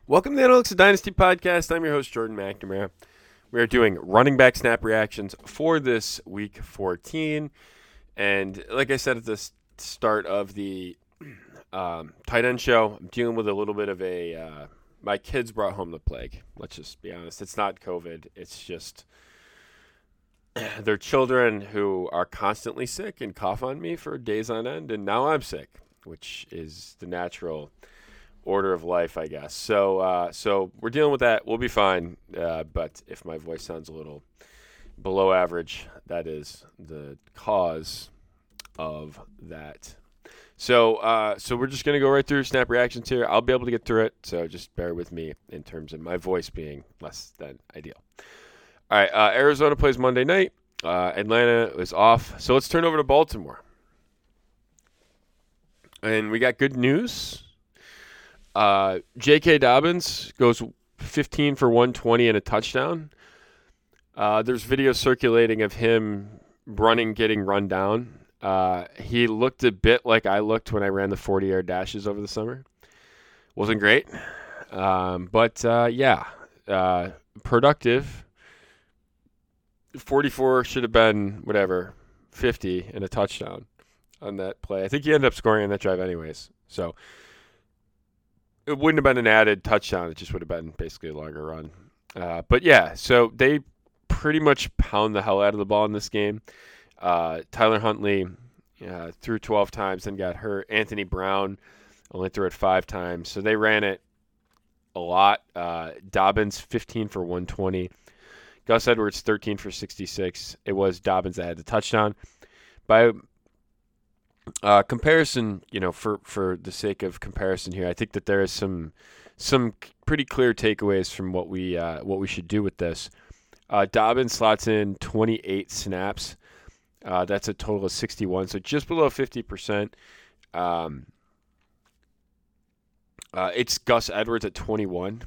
Welcome to the Analytics of Dynasty podcast. I'm your host, Jordan McNamara. We are doing running back snap reactions for this week 14. And like I said at the start of the tight end show, I'm dealing with a little bit of my kids brought home the plague. Let's just be honest. It's not COVID. It's just they're children who are constantly sick and cough on me for days on end. And now I'm sick, which is the natural order of life, I guess. So we're dealing with that. We'll be fine. But if my voice sounds a little below average, that is the cause of that. So we're just gonna go right through snap reactions here. I'll be able to get through it. So just bear with me in terms of my voice being less than ideal. All right. Arizona plays Monday night. Atlanta is off. So let's turn over to Baltimore. And we got good news. J.K. Dobbins goes 15 for 120 and a touchdown. There's video circulating of him getting run down. He looked a bit like I looked when I ran the 40-yard dashes over the summer. Wasn't great. But productive. 44 should have been, 50 and a touchdown on that play. I think he ended up scoring on that drive anyways. So it wouldn't have been an added touchdown. It just would have been basically a longer run. So they pretty much pound the hell out of the ball in this game. Tyler Huntley threw 12 times and got hurt. Anthony Brown only threw it 5 times. So they ran it a lot. Dobbins, 15 for 120. Gus Edwards, 13 for 66. It was Dobbins that had the touchdown. By comparison, for the sake of comparison here, I think that there is some pretty clear takeaways from what we should do with this. Dobbins slots in 28 snaps. That's a total of 61, so just below 50%. It's Gus Edwards at 21,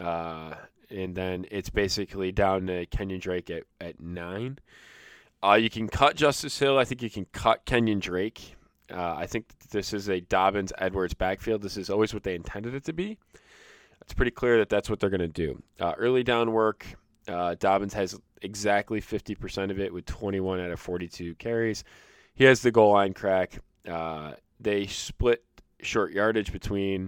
and then it's basically down to Kenyon Drake at 9. You can cut Justice Hill. I think you can cut Kenyon Drake. I think this is a Dobbins-Edwards backfield. This is always what they intended it to be. It's pretty clear that that's what they're going to do. Early down work, Dobbins has exactly 50% of it with 21 out of 42 carries. He has the goal line crack. They split short yardage between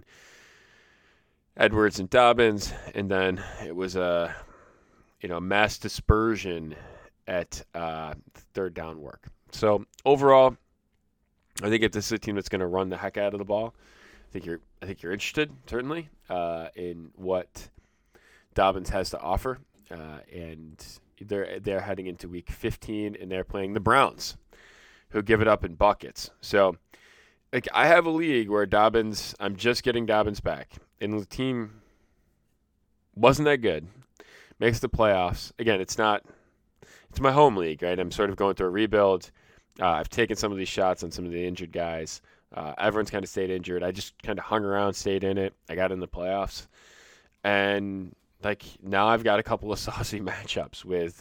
Edwards and Dobbins, and then it was a mass dispersion at third down work. So overall, I think if this is a team that's going to run the heck out of the ball, I think you're interested certainly in what Dobbins has to offer, and they're heading into week 15 and they're playing the Browns, who give it up in buckets. So, I have a league where I'm just getting Dobbins back, and the team wasn't that good. Makes the playoffs again. It's my home league, right? I'm sort of going through a rebuild. I've taken some of these shots on some of the injured guys. Everyone's kind of stayed injured. I just kind of hung around, stayed in it. I got in the playoffs. And, now I've got a couple of saucy matchups with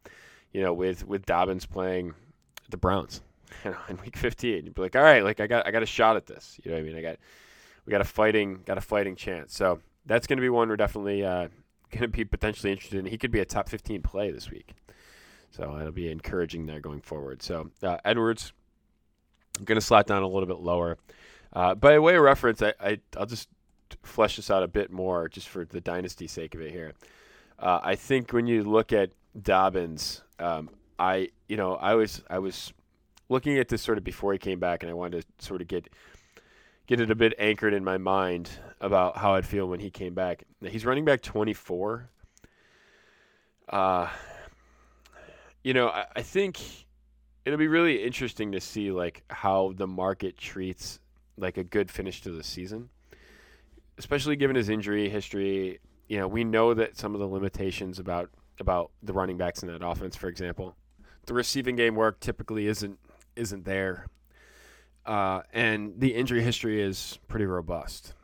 Dobbins playing the Browns, in week 15. You'd be like, all right, I got a shot at this. You know what I mean? We got a fighting chance. So that's going to be one we're definitely going to be potentially interested in. He could be a top 15 play this week. So that'll be encouraging there going forward. So Edwards, I'm going to slot down a little bit lower. By way of reference, I'll just flesh this out a bit more just for the dynasty sake of it here. I think when you look at Dobbins, I was looking at this sort of before he came back, and I wanted to sort of get it a bit anchored in my mind about how I'd feel when he came back. He's running back 24. I think it'll be really interesting to see how the market treats a good finish to the season, especially given his injury history. We know that some of the limitations about the running backs in that offense, for example, the receiving game work typically isn't there, and the injury history is pretty robust.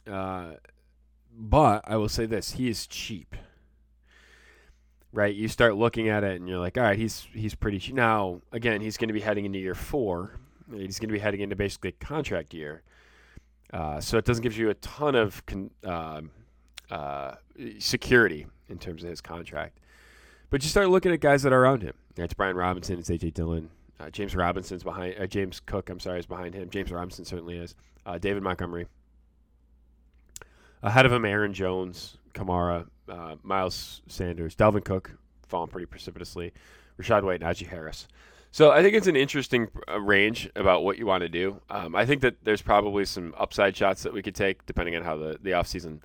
But I will say this: he is cheap. Right, you start looking at it and you're like, all right, he's pretty cheap. Now, again, he's going to be heading into year 4. He's going to be heading into basically a contract year. So it doesn't give you a ton of security in terms of his contract. But you start looking at guys that are around him. It's Brian Robinson, it's A.J. Dillon. James Robinson's behind. James Cook, is behind him. James Robinson certainly is. David Montgomery. Ahead of him, Aaron Jones, Kamara, Miles Sanders, Dalvin Cook, falling pretty precipitously. Rachaad White, Najee Harris. So I think it's an interesting range about what you want to do. I think that there's probably some upside shots that we could take depending on how the offseason,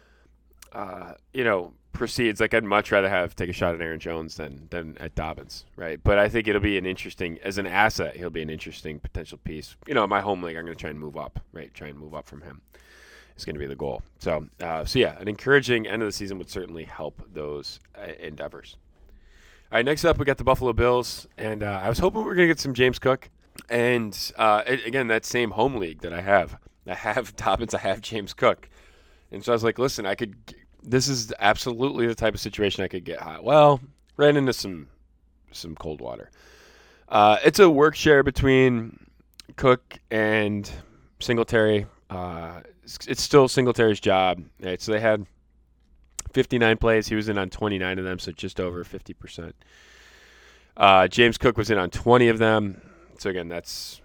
proceeds. Like I'd much rather take a shot at Aaron Jones than at Dobbins, right? But I think it'll be an interesting, as an asset, he'll be an interesting potential piece. In my home league, I'm going to try and move up, right? Try and move up from him. It's going to be the goal. So yeah, an encouraging end of the season would certainly help those endeavors. All right, next up, we got the Buffalo Bills, and I was hoping we were going to get some James Cook. And, again, that same home league that I have Dobbins, I have James Cook. And so I was like, listen, this is absolutely the type of situation I could get hot. Well, ran into some cold water. It's a work share between Cook and Singletary. It's still Singletary's job. Right? So they had 59 plays. He was in on 29 of them, so just over 50%. James Cook was in on 20 of them. So, again, that's,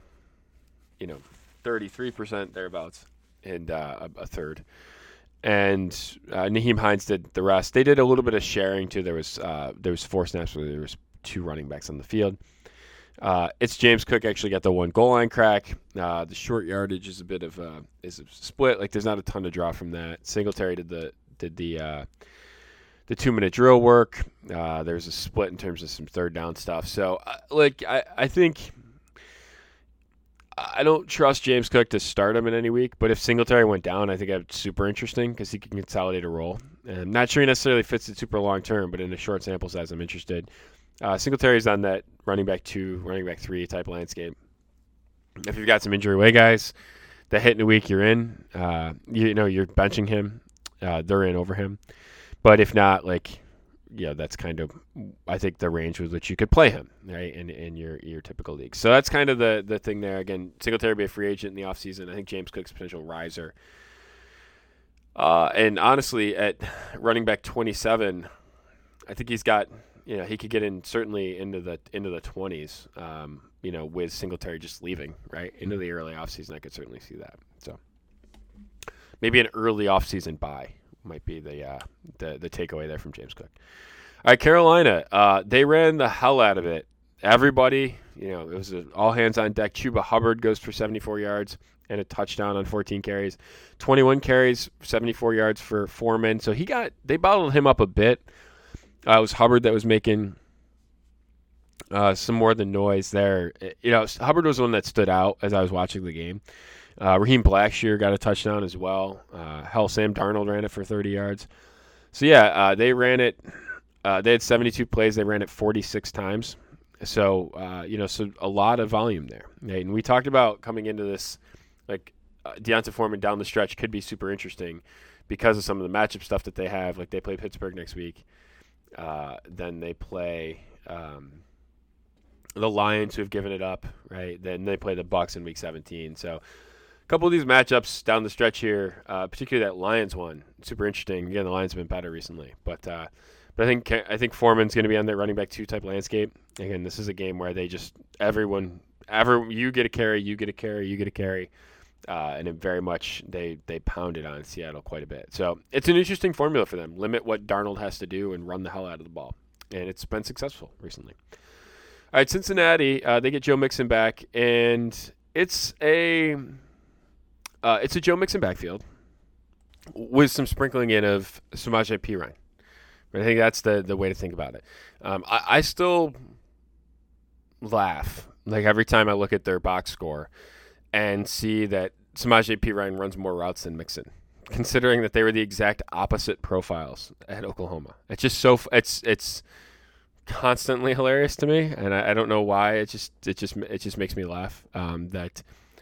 33% thereabouts and a third. And Nyheim Hines did the rest. They did a little bit of sharing, too. There was 4 snaps where there was 2 running backs on the field. It's James Cook actually got the 1 goal line crack. The short yardage is a bit of a split. Like, there's not a ton to draw from that. Singletary did the 2-minute drill work. There's a split in terms of some third down stuff. So, I think I don't trust James Cook to start him in any week, but if Singletary went down, I think that's super interesting because he can consolidate a role. I'm not sure he necessarily fits it super long term, but in a short sample size, I'm interested. Singletary's on that running back 2, running back 3 type landscape. If you've got some injury away guys that hit in a week, you're in. You're benching him. They're in over him. But if not, that's kind of, I think, the range with which you could play him, right, in your typical league. So that's kind of the thing there. Again, Singletary will be a free agent in the offseason. I think James Cook's a potential riser. And honestly, at running back 27, I think he's got, he could get in certainly into the 20s, with Singletary just leaving, right, into the early offseason. I could certainly see that. So maybe an early offseason buy might be the takeaway there from James Cook. All right, Carolina, they ran the hell out of it. Everybody, it was all hands on deck. Chuba Hubbard goes for 74 yards and a touchdown on 14 carries. 21 carries, 74 yards for Foreman. So they bottled him up a bit. It was Hubbard that was making some more than noise there. Hubbard was the one that stood out as I was watching the game. Raheem Blackshear got a touchdown as well. Sam Darnold ran it for 30 yards. So, they ran it. They had 72 plays. They ran it 46 times. So, so a lot of volume there. And we talked about coming into this, D'Onta Foreman down the stretch could be super interesting because of some of the matchup stuff that they have. Like, they play Pittsburgh next week. Then they play the Lions, who have given it up, right? Then they play the Bucs in Week 17. So, a couple of these matchups down the stretch here, particularly that Lions one, super interesting. Again, the Lions have been better recently, but I think Foreman's going to be on that running back 2 type landscape. Again, this is a game where they just you get a carry, you get a carry, you get a carry, and it very much they pounded on Seattle quite a bit. So it's an interesting formula for them. Limit what Darnold has to do and run the hell out of the ball, and it's been successful recently. All right, Cincinnati, they get Joe Mixon back, and it's a Joe Mixon backfield with some sprinkling in of Samaje Perine. I think that's the way to think about it. I still laugh every time I look at their box score and see that Samaje Perine runs more routes than Mixon, considering that they were the exact opposite profiles at Oklahoma. It's just it's constantly hilarious to me, and I don't know why. It just makes me laugh that.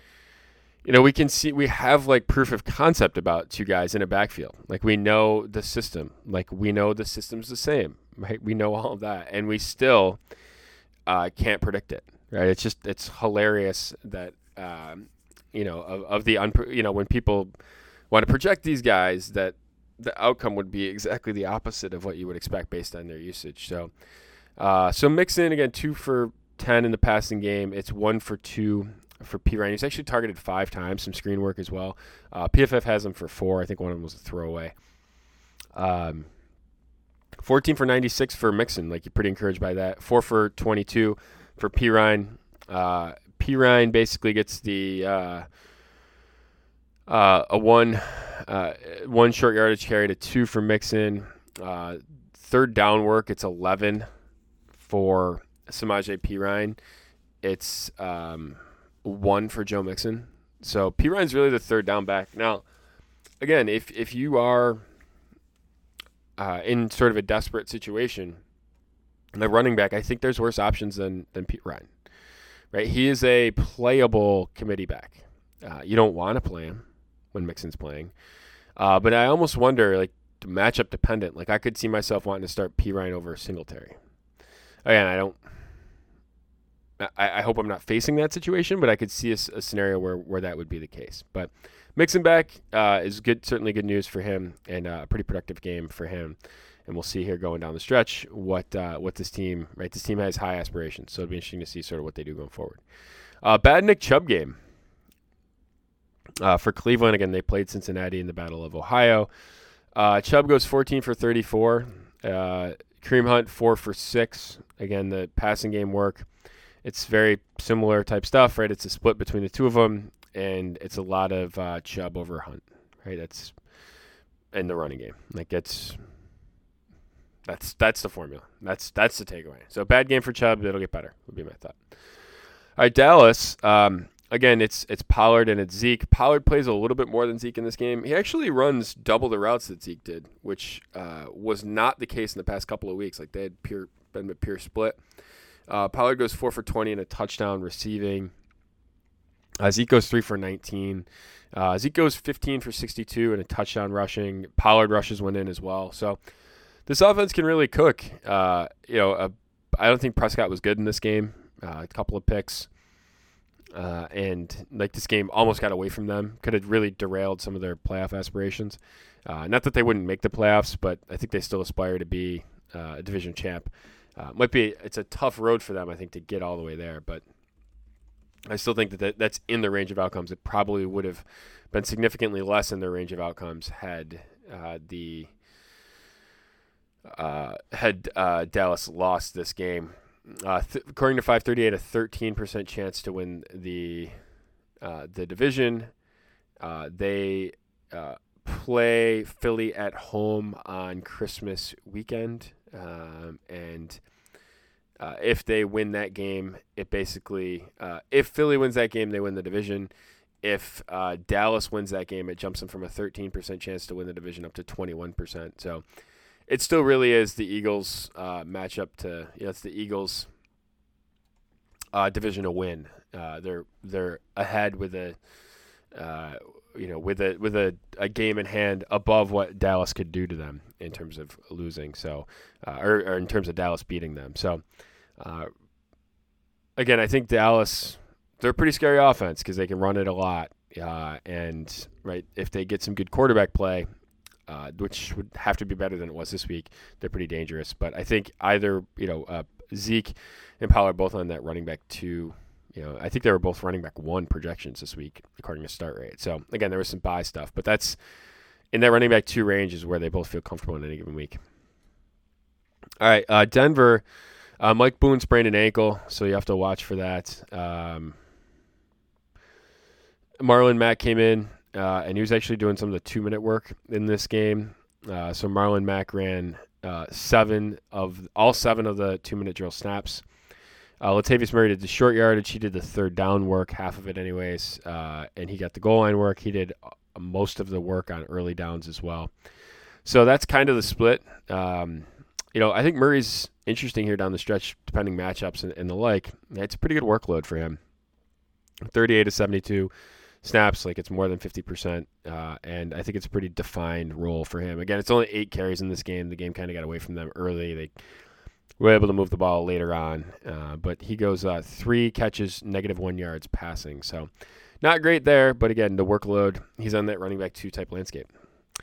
We have proof of concept about 2 guys in a backfield. We know the system. We know the system's the same, right? We know all of that, and we still can't predict it, right? It's hilarious that when people want to project these guys, that the outcome would be exactly the opposite of what you would expect based on their usage. So Mixon, again, 2 for 10 in the passing game. It's 1 for 2 for Perine. He's actually targeted 5 times, some screen work as well. PFF has him for 4. I think one of them was a throwaway. 14 for 96 for Mixon. Like, you're pretty encouraged by that. 4 for 22 for Perine. Perine basically gets the a one short yardage carry to 2 for Mixon. Third down work, it's 11 for Samaje Perine. It's 1 for Joe Mixon. So Perine's really the third down back. Now, again, if you are in sort of a desperate situation, the running back, I think there's worse options than Perine. Right? He is a playable committee back. You don't want to play him when Mixon's playing. But I almost wonder, like, matchup dependent. Like, I could see myself wanting to start Perine over Singletary. Again, I hope I'm not facing that situation, but I could see a scenario where that would be the case. But Mixon back is good, certainly good news for him, and a pretty productive game for him. And we'll see here going down the stretch what this team, right? This team has high aspirations, so it'll be interesting to see sort of what they do going forward. Bad Nick Chubb game for Cleveland. Again, they played Cincinnati in the Battle of Ohio. Chubb goes 14 for 34. Kareem Hunt 4 for 6. Again, the passing game work. It's very similar type stuff, right? It's a split between the two of them, and it's a lot of Chubb over Hunt, right? That's in the running game. Like, that's the formula. That's the takeaway. So bad game for Chubb. It'll get better, would be my thought. All right, Dallas. Again, it's Pollard and it's Zeke. Pollard plays a little bit more than Zeke in this game. He actually runs double the routes that Zeke did, which was not the case in the past couple of weeks. Like, they had been a pure split. Pollard goes 4 for 20 and a touchdown receiving. Zeke goes 3 for 19. Zeke goes 15 for 62 and a touchdown rushing. Pollard rushes one in as well. So this offense can really cook. I don't think Prescott was good in this game. A couple of picks. And like, this game almost got away from them. Could have really derailed some of their playoff aspirations. Not that they wouldn't make the playoffs, but I think they still aspire to be a division champ. It's a tough road for them, I think, to get all the way there, but I still think that's in the range of outcomes. It probably would have been significantly less in their range of outcomes had Dallas lost this game. According to 538, a 13% chance to win the division. They play Philly at home on Christmas weekend, and if they win that game, it basically if Philly wins that game, they win the division. If Dallas wins that game, it jumps them from a 13% chance to win the division up to 21%. So it still really is the Eagles matchup to it's the Eagles division to win. They're ahead with a game in hand above what Dallas could do to them in terms of losing. So or in terms of Dallas beating them. So again, I think Dallas, they're a pretty scary offense because they can run it a lot. And right, if they get some good quarterback play, which would have to be better than it was this week, they're pretty dangerous. But I think either Zeke and Pollard both on that running back 2. I think they were both running back 1 projections this week according to start rate. So again, there was some buy stuff, but that's in that running back 2 range is where they both feel comfortable in any given week. All right, Denver. Mike Boone sprained an ankle, so you have to watch for that. Marlon Mack came in, and he was actually doing some of the 2-minute work in this game. So Marlon Mack ran 7 of the 2-minute drill snaps. Latavius Murray did the short yardage. He did the third down work, half of it anyways, and he got the goal line work. He did most of the work on early downs as well. So that's kind of the split. I think Murray's interesting here down the stretch, depending matchups and the like. It's a pretty good workload for him. 38 to 72 snaps, like it's more than 50%, and I think it's a pretty defined role for him. Again, it's only 8 carries in this game. The game kind of got away from them early. They were able to move the ball later on, but he goes 3 catches, -1 yards passing. So not great there, but again, the workload, he's on that running back 2 type landscape.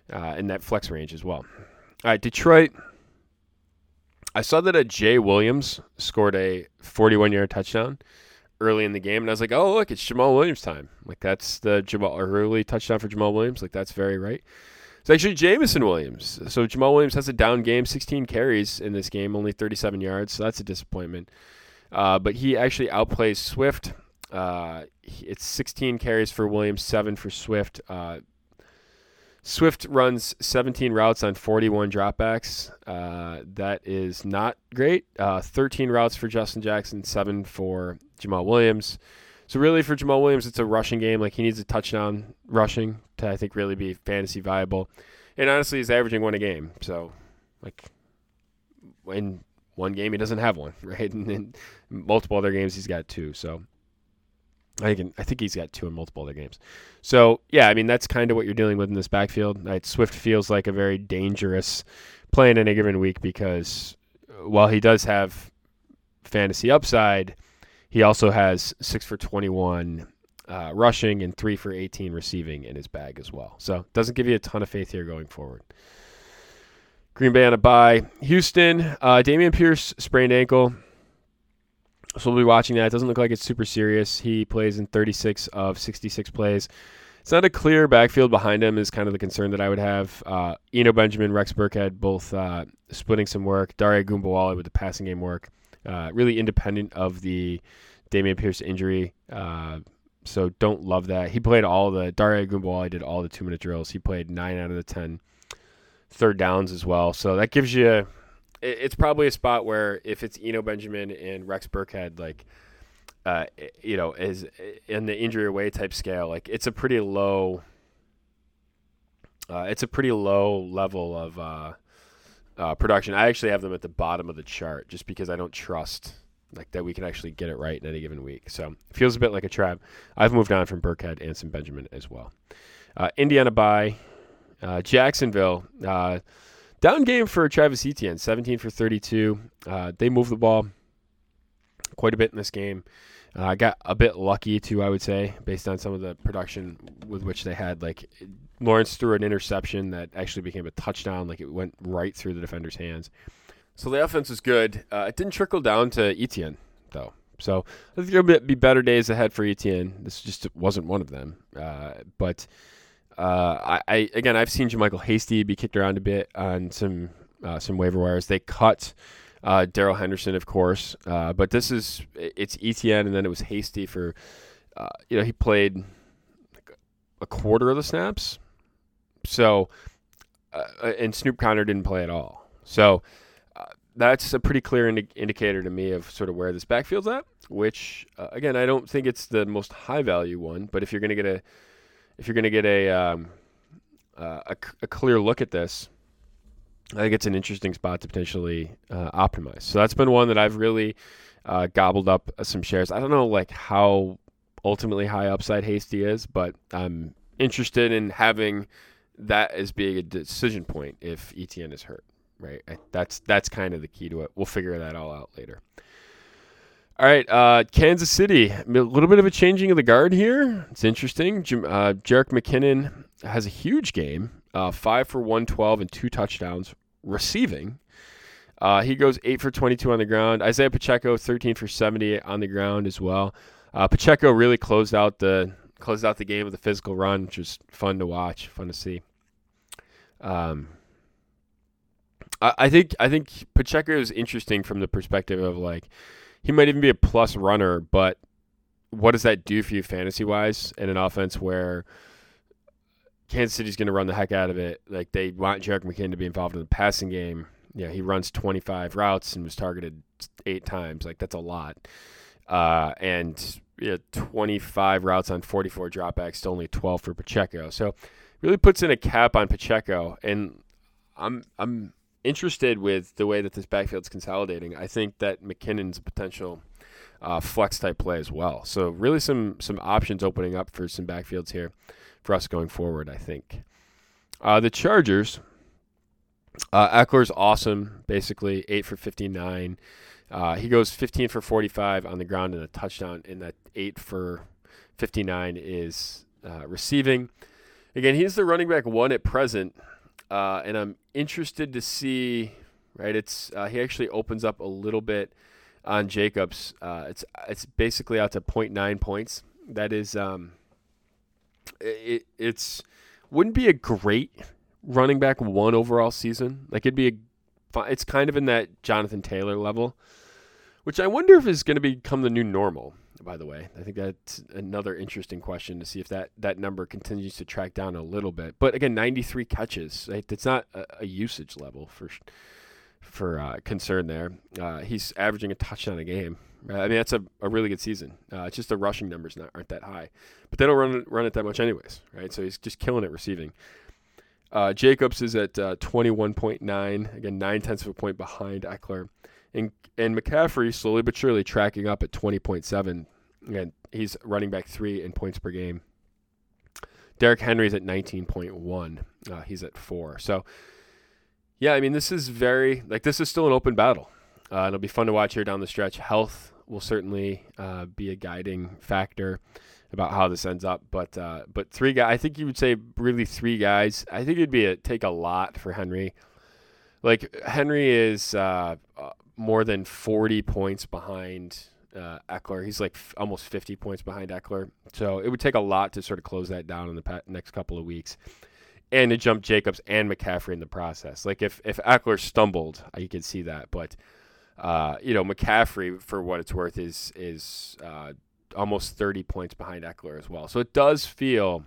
in that flex range as well. All right, Detroit. I saw that Jay Williams scored a 41-yard touchdown early in the game, and I was like, oh, look, it's Jamal Williams time. Like, that's the early touchdown for Jamal Williams. Like, that's very right. It's actually Jameson Williams. So Jamal Williams has a down game, 16 carries in this game, only 37 yards, so that's a disappointment. But he actually outplays Swift. It's 16 carries for Williams, 7 for Swift. Swift runs 17 routes on 41 dropbacks. That is not great. 13 routes for Justin Jackson, 7 for Jamal Williams. So really for Jamal Williams, it's a rushing game. Like, he needs a touchdown rushing to, I think, really be fantasy viable. And honestly, he's averaging 1 a game. So, like, in one game, he doesn't have one, right? And in multiple other games, he's got 2. So I think he's got 2 in multiple other games. So, yeah, I mean, that's kind of what you're dealing with in this backfield. Right? Swift feels like a very dangerous play in any given week because while he does have fantasy upside, he also has 6 for 21 rushing and 3 for 18 receiving in his bag as well. So, doesn't give you a ton of faith here going forward. Green Bay on a bye. Houston, Dameon Pierce sprained ankle. So we'll be watching that. It doesn't look like it's super serious. He plays in 36 of 66 plays. It's not a clear backfield behind him is kind of the concern that I would have. Eno Benjamin, Rex Burkhead, both splitting some work. Dare Ogunbowale with the passing game work. Really independent of the Dameon Pierce injury. So don't love that. He played Dare Ogunbowale did all the 2-minute drills. He played 9 out of the 10 third downs as well. So that gives you... It's probably a spot where if it's Eno Benjamin and Rex Burkhead, like, is in the injury away type scale, like it's a pretty low level of production. I actually have them at the bottom of the chart just because I don't trust like that we can actually get it right in any given week. So it feels a bit like a trap. I've moved on from Burkhead and some Benjamin as well. Indiana bye, Jacksonville. Down game for Travis Etienne, 17 for 32. They moved the ball quite a bit in this game. Got a bit lucky, too, I would say, based on some of the production with which they had. Like, Lawrence threw an interception that actually became a touchdown. Like, it went right through the defender's hands. So the offense was good. It didn't trickle down to Etienne, though. So I think there'll be better days ahead for Etienne. This just wasn't one of them. I've seen JaMycal Hasty be kicked around a bit on some waiver wires. They cut Darrell Henderson, of course, but it's Etienne, and then it was Hasty for, he played a quarter of the snaps. So, and Snoop Conner didn't play at all. So that's a pretty clear indicator to me of sort of where this backfield's at. Which again, I don't think it's the most high value one, but if you're going to get a clear look at this, I think it's an interesting spot to potentially optimize. So that's been one that I've really gobbled up some shares. I don't know like how ultimately high upside Hasty is, but I'm interested in having that as being a decision point if Etienne is hurt. Right, that's kind of the key to it. We'll figure that all out later. All right, Kansas City, a little bit of a changing of the guard here. It's interesting. Jerick McKinnon has a huge game, 5 for 112 and 2 touchdowns receiving. He goes 8 for 22 on the ground. Isaiah Pacheco, 13 for 70 on the ground as well. Pacheco really closed out the game with a physical run, which was fun to watch, fun to see. I think Pacheco is interesting from the perspective of like he might even be a plus runner, but what does that do for you fantasy-wise in an offense where Kansas City's going to run the heck out of it? Like they want Jerick McKinnon to be involved in the passing game. Yeah, he runs 25 routes and was targeted 8 times. Like that's a lot. And 25 routes on 44 dropbacks to only 12 for Pacheco. So really puts in a cap on Pacheco. And I'm interested with the way that this backfield's consolidating. I think that McKinnon's a potential flex type play as well. So really some options opening up for some backfields here for us going forward, I think. The Chargers, Eckler's awesome, basically 8 for 59. He goes 15 for 45 on the ground and a touchdown, and that 8 for 59 is receiving. Again, he's the running back 1 at present and I'm interested to see. Right, it's he actually opens up a little bit on Jacobs. It's basically out to 0.9 points. That is, it's wouldn't be a great running back 1 overall season. Like it's kind of in that Jonathan Taylor level, which I wonder if is going to become the new normal. By the way, I think that's another interesting question to see if that number continues to track down a little bit. But again, 93 catches. Right? It's not a usage level for concern there. He's averaging a touchdown a game. I mean, that's a really good season. It's just the rushing numbers aren't that high. But they don't run it that much anyways, right? So he's just killing it receiving. Jacobs is at 21.9, again, 0.9 of a point behind Eckler. And McCaffrey slowly but surely tracking up at 20.7. Again, he's running back 3 in points per game. Derrick Henry's at 19.1. He's at 4. So, yeah, I mean, this is still an open battle. It'll be fun to watch here down the stretch. Health will certainly be a guiding factor about how this ends up. But 3 guys, I think you would say really 3 guys. I think it'd take a lot for Henry. Like, Henry is more than 40 points behind Eckler. He's like almost 50 points behind Eckler. So it would take a lot to sort of close that down in the next couple of weeks. And to jump Jacobs and McCaffrey in the process. Like, if Eckler stumbled, you could see that. But, McCaffrey, for what it's worth, is almost 30 points behind Eckler as well. So it does feel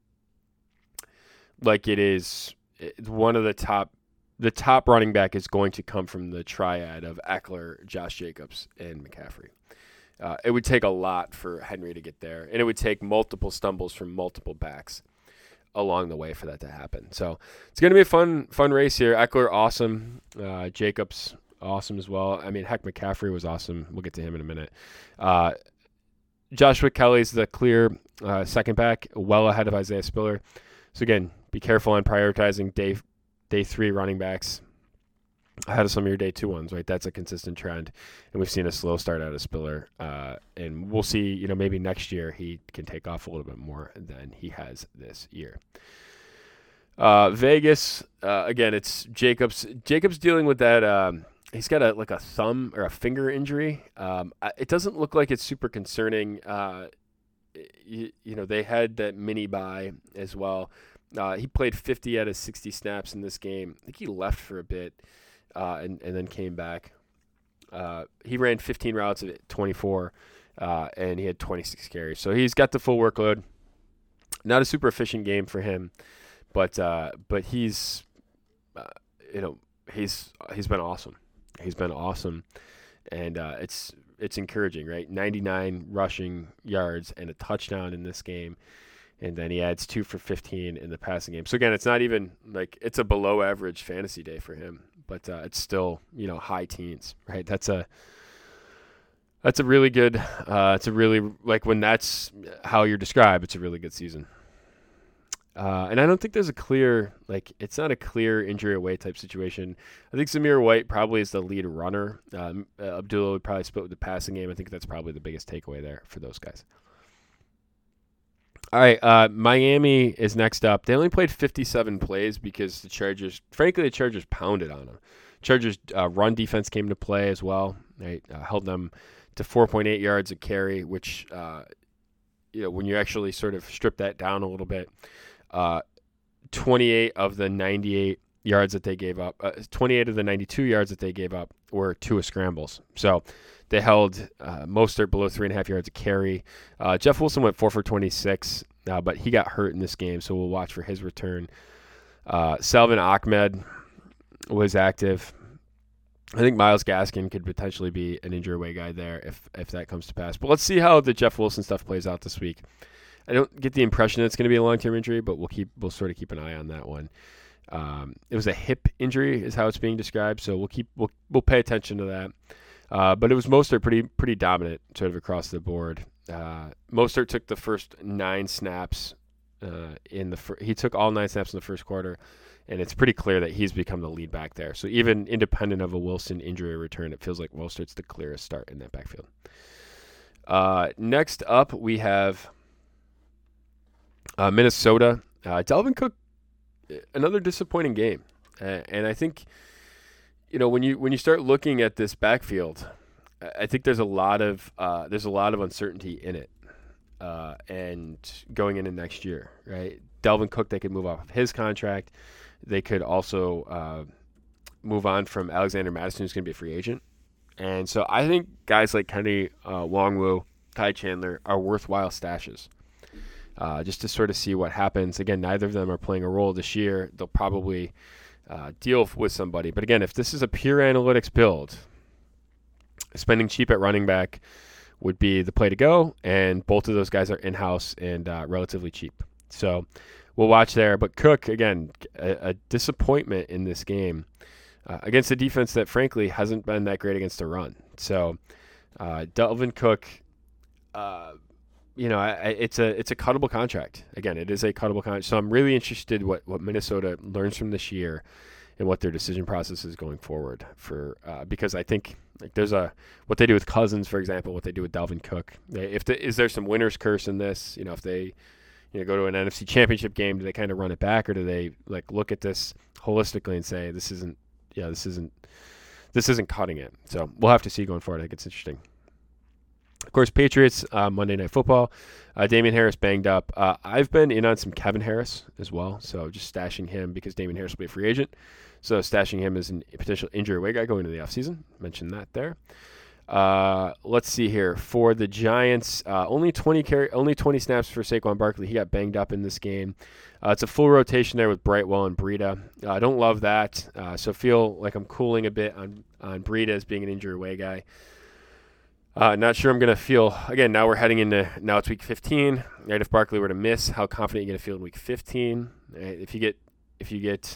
like it's one of the top running back is going to come from the triad of Eckler, Josh Jacobs, and McCaffrey. It would take a lot for Henry to get there, and it would take multiple stumbles from multiple backs along the way for that to happen. So it's going to be a fun race here. Eckler, awesome. Jacobs, awesome as well. I mean, heck, McCaffrey was awesome. We'll get to him in a minute. Joshua Kelly's the clear second back, well ahead of Isaiah Spiller. So again, be careful on prioritizing day 3 running backs ahead of some of your day 2 ones, right? That's a consistent trend. And we've seen a slow start out of Spiller. And we'll see, maybe next year he can take off a little bit more than he has this year. Vegas, again, it's Jacobs. Jacobs dealing with that. He's got a thumb or a finger injury. It doesn't look like it's super concerning. They had that mini bye as well. He played 50 out of 60 snaps in this game. I think he left for a bit and then came back. He ran 15 routes at 24, and he had 26 carries. So he's got the full workload. Not a super efficient game for him, but he's he's been awesome. He's been awesome, and it's encouraging, right? 99 rushing yards and a touchdown in this game. And then he adds 2 for 15 in the passing game. So again, it's not even like it's a below average fantasy day for him, but it's still, high teens, right? That's a really good, it's a really, like when that's how you're described, it's a really good season. And I don't think there's it's not a clear injury away type situation. I think Zamir White probably is the lead runner. Abdullah would probably split with the passing game. I think that's probably the biggest takeaway there for those guys. All right, Miami is next up. They only played 57 plays because the Chargers pounded on them. Chargers run defense came to play as well. They held them to 4.8 yards a carry, which, when you actually sort of strip that down a little bit, 28 of the 98 yards that they gave up, 28 of the 92 yards that they gave up were Tua scrambles. So they held Mostert below 3.5 yards a carry. Jeff Wilson went 4 for 26, but he got hurt in this game, so we'll watch for his return. Salvin Ahmed was active. I think Myles Gaskin could potentially be an injury away guy there if that comes to pass. But let's see how the Jeff Wilson stuff plays out this week. I don't get the impression it's going to be a long-term injury, but we'll sort of keep an eye on that one. It was a hip injury, is how it's being described, so we'll pay attention to that. But it was Mostert pretty dominant sort of across the board. Mostert took the first 9 snaps he took all 9 snaps in the first quarter, and it's pretty clear that he's become the lead back there. So even independent of a Wilson injury return, it feels like Mostert's the clearest start in that backfield. Next up, we have Minnesota. Dalvin Cook another disappointing game. And I think, when you start looking at this backfield, I think there's a lot of uncertainty in it, and going into next year, right? Dalvin Cook, they could move off of his contract. They could also move on from Alexander Mattison, who's going to be a free agent. And so I think guys like Kenny Longwu, Ty Chandler are worthwhile stashes, just to sort of see what happens. Again, neither of them are playing a role this year. They'll probably deal with somebody. But again, if this is a pure analytics build, spending cheap at running back would be the play to go, and both of those guys are in-house and relatively cheap. So we'll watch there. But Cook, again, a disappointment in this game against a defense that, frankly, hasn't been that great against the run. So Dalvin Cook, it's a cuttable contract. Again, it is a cuttable contract. So I'm really interested what Minnesota learns from this year and what their decision process is going forward because I think there's what they do with Cousins, for example, what they do with Dalvin Cook. Is there some winner's curse in this? If they go to an NFC Championship game, do they kind of run it back, or do they look at this holistically and say this isn't cutting it? So we'll have to see going forward. I think it's interesting. Of course, Patriots, Monday Night Football. Damian Harris banged up. I've been in on some Kevin Harris as well, so just stashing him because Damian Harris will be a free agent. So stashing him as a potential injury away guy going into the offseason. Mentioned that there. Let's see here. For the Giants, only 20 snaps for Saquon Barkley. He got banged up in this game. It's a full rotation there with Brightwell and Breida. I don't love that, so feel like I'm cooling a bit on Breida as being an injury away guy. Not sure I'm going to feel, again, now it's week 15, right? If Barkley were to miss, how confident are you going to feel in week 15? Right? If you get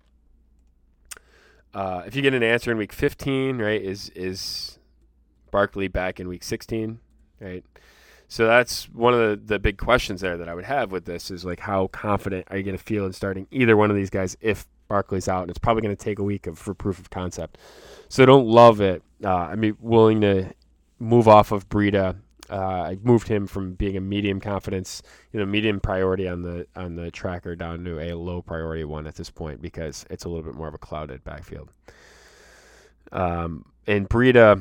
an answer in week 15, right, is Barkley back in week 16, right? So that's one of the big questions there that I would have with this is how confident are you going to feel in starting either one of these guys if Barkley's out? And it's probably going to take a week for proof of concept. So don't love it. I'm willing to move off of Breida. I moved him from being a medium confidence, medium priority on the tracker down to a low priority one at this point because it's a little bit more of a clouded backfield. And Breida,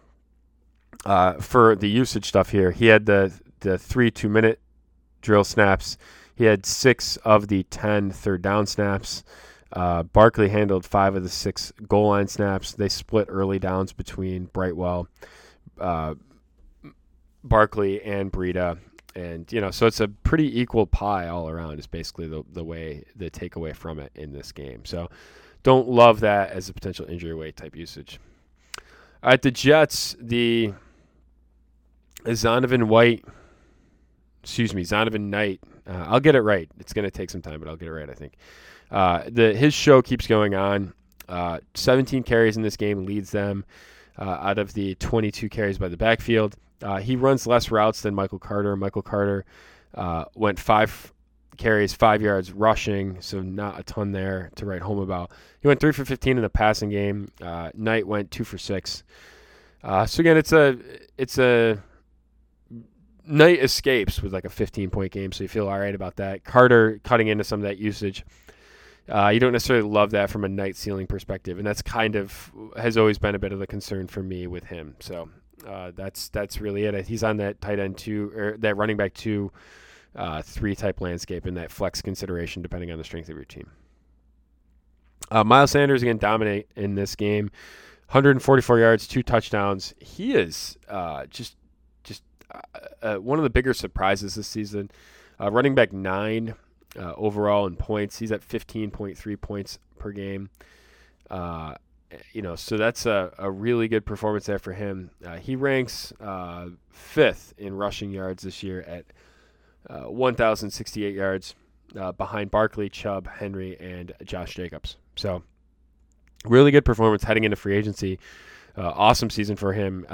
for the usage stuff here, he had the 3 2-minute drill snaps. He had 6 of the 10 third down snaps. Barkley handled 5 of the 6 goal line snaps. They split early downs between Brightwell, Barkley, and Breida. And, so it's a pretty equal pie all around is basically the takeaway from it in this game. So don't love that as a potential injury away type usage. All right, the Jets, the Zonovan Knight. I'll get it right. It's going to take some time, but I'll get it right, I think. His show keeps going on. 17 carries in this game leads them out of the 22 carries by the backfield. He runs less routes than Michael Carter. Michael Carter went 5 carries, 5 yards rushing, so not a ton there to write home about. He went 3 for 15 in the passing game. Knight went 2 for 6. So again, it's a Knight escapes with a 15-point game, so you feel all right about that. Carter cutting into some of that usage. You don't necessarily love that from a Knight ceiling perspective, and that's kind of has always been a bit of a concern for me with him. So that's really it. He's on that tight end 2 or that running back 2, 3 type landscape in that flex consideration depending on the strength of your team. Miles Sanders again dominate in this game, 144 yards, 2 touchdowns. He is just one of the bigger surprises this season. Running back 9 overall in points. He's at 15.3 points per game. So that's a really good performance there for him. He ranks 5th in rushing yards this year at 1,068 yards behind Barkley, Chubb, Henry, and Josh Jacobs. So really good performance heading into free agency. Awesome season for him.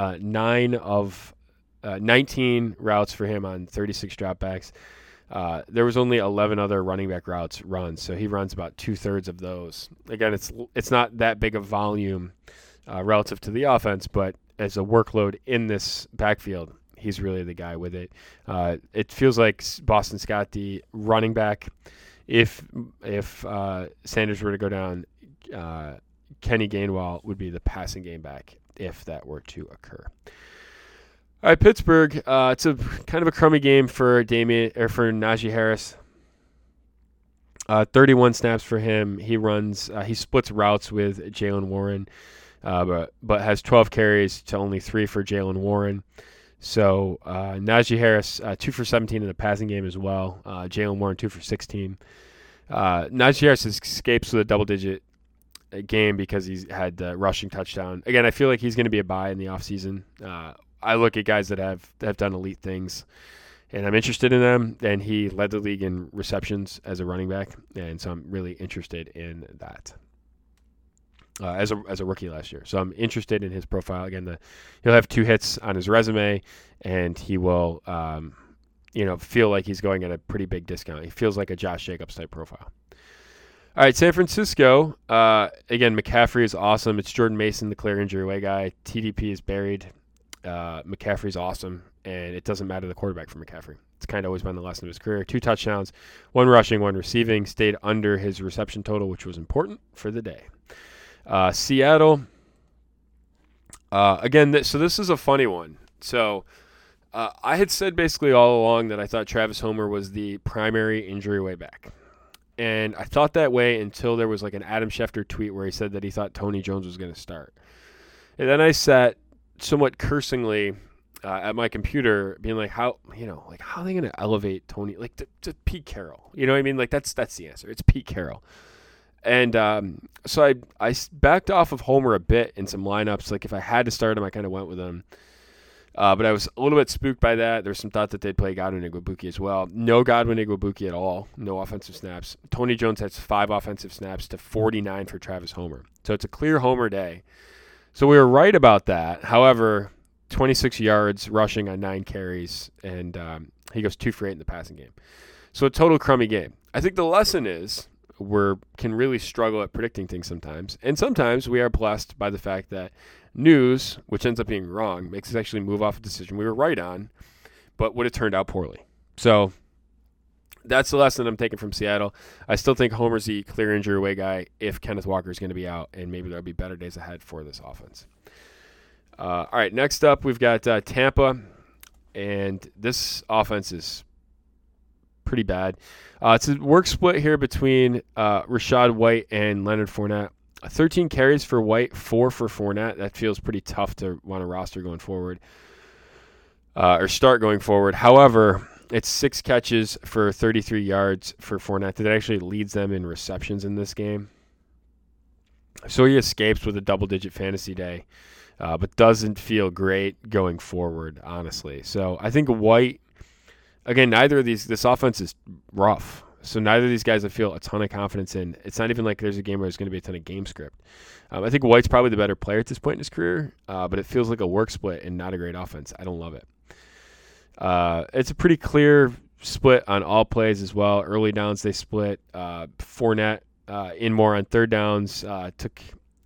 19 routes for him on 36 dropbacks. There was only 11 other running back routes run, so he runs about 2/3 of those. Again, it's not that big of volume relative to the offense, but as a workload in this backfield, he's really the guy with it. It feels like Boston Scott, the running back if Sanders were to go down, Kenny Gainwell would be the passing game back if that were to occur. All right, Pittsburgh. It's a kind of a crummy game for Najee Harris. 31 snaps for him. He splits routes with Jaylen Warren, but has 12 carries to only 3 for Jaylen Warren. So Najee Harris 2 for 17 in the passing game as well. Jaylen Warren 2 for 16. Najee Harris escapes with a double-digit game because he's had the rushing touchdown. Again, I feel like he's going to be a buy in the offseason. I look at guys that have done elite things, and I'm interested in them. And he led the league in receptions as a running back, and so I'm really interested in that as a rookie last year. So I'm interested in his profile. Again, he'll have 2 hits on his resume, and he will feel like he's going at a pretty big discount. He feels like a Josh Jacobs type profile. All right, San Francisco. Again, McCaffrey is awesome. It's Jordan Mason, the clear injury away guy. TDP is buried. McCaffrey's awesome, and it doesn't matter the quarterback for McCaffrey. It's kind of always been the lesson of his career. 2 touchdowns, 1 rushing, 1 receiving. Stayed under his reception total, which was important for the day. Seattle. Again, so this is a funny one. So I had said basically all along that I thought Travis Homer was the primary injury away back. And I thought that way until there was like an Adam Schefter tweet where he said that he thought Tony Jones was going to start. And then I sat somewhat cursingly at my computer being like, how are they going to elevate Tony to Pete Carroll? You know what I mean? Like that's the answer. It's Pete Carroll. And so I backed off of Homer a bit in some lineups. Like if I had to start him, I kind of went with him. But I was a little bit spooked by that. There's some thought that they'd play Godwin Igwebuike as well. No Godwin Igwebuike at all. No offensive snaps. Tony Jones has 5 offensive snaps to 49 for Travis Homer. So it's a clear Homer day. So we were right about that. However, 26 yards rushing on 9 carries, and he goes 2 for 8 in the passing game. So a total crummy game. I think the lesson is we can really struggle at predicting things sometimes. And sometimes we are blessed by the fact that news, which ends up being wrong, makes us actually move off a decision we were right on, but would have turned out poorly. So that's the lesson I'm taking from Seattle. I still think Homer's the clear injury away guy if Kenneth Walker is going to be out, and maybe there'll be better days ahead for this offense. All right, next up we've got Tampa, and this offense is pretty bad. It's a work split here between Rachaad White and Leonard Fournette. 13 carries for White, 4 for Fournette. That feels pretty tough to want to roster going forward or start going forward. However, it's 6 catches for 33 yards for Fournette. That actually leads them in receptions in this game. So he escapes with a double-digit fantasy day, but doesn't feel great going forward, honestly. So I think White, again, this offense is rough. So neither of these guys I feel a ton of confidence in. It's not even like there's a game where there's going to be a ton of game script. I think White's probably the better player at this point in his career, but it feels like a work split and not a great offense. I don't love it. It's a pretty clear split on all plays as well. Early downs they split. Fournette in more on third downs. Took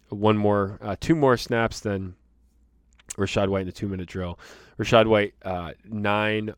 2 more snaps than Rachaad White in the 2-minute drill. Rachaad White 9.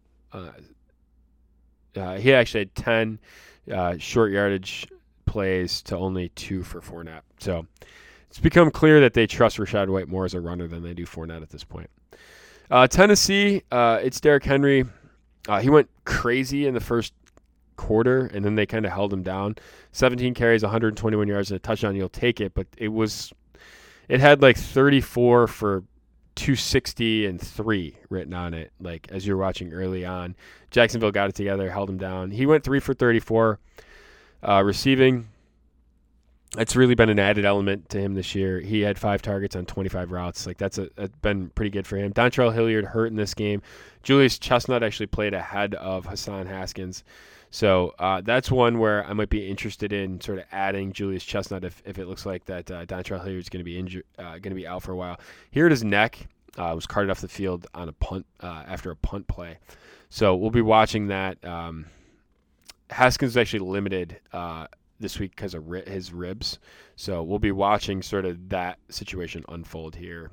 He actually had 10 short yardage plays to only 2 for Fournette. So it's become clear that they trust Rachaad White more as a runner than they do Fournette at this point. Tennessee, it's Derrick Henry. He went crazy in the first quarter, and then they kind of held him down. 17 carries, 121 yards, and a touchdown. You'll take it, but it had like 34 for 260 and 3 written on it, like as you were watching early on. Jacksonville got it together, held him down. He went 3 for 34 receiving. It's really been an added element to him this year. He had 5 targets on 25 routes. Like that's been pretty good for him. Dontrell Hilliard hurt in this game. Julius Chestnut actually played ahead of Hassan Haskins. So that's one where I might be interested in sort of adding Julius Chestnut if it looks like that Dontrell Hilliard is going to be out for a while. He hurt his neck. Was carted off the field on a punt after a punt play. So we'll be watching that. Haskins is actually limited this week because of his ribs. So we'll be watching sort of that situation unfold here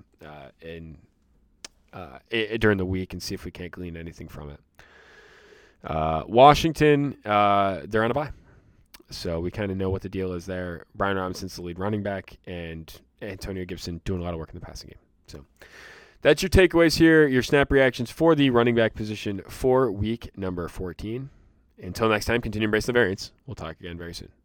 during the week and see if we can't glean anything from it. Washington, they're on a bye. So we kind of know what the deal is there. Brian Robinson's the lead running back, and Antonio Gibson doing a lot of work in the passing game. So that's your takeaways here, your snap reactions for the running back position for week number 14. Until next time, continue embracing the variance. We'll talk again very soon.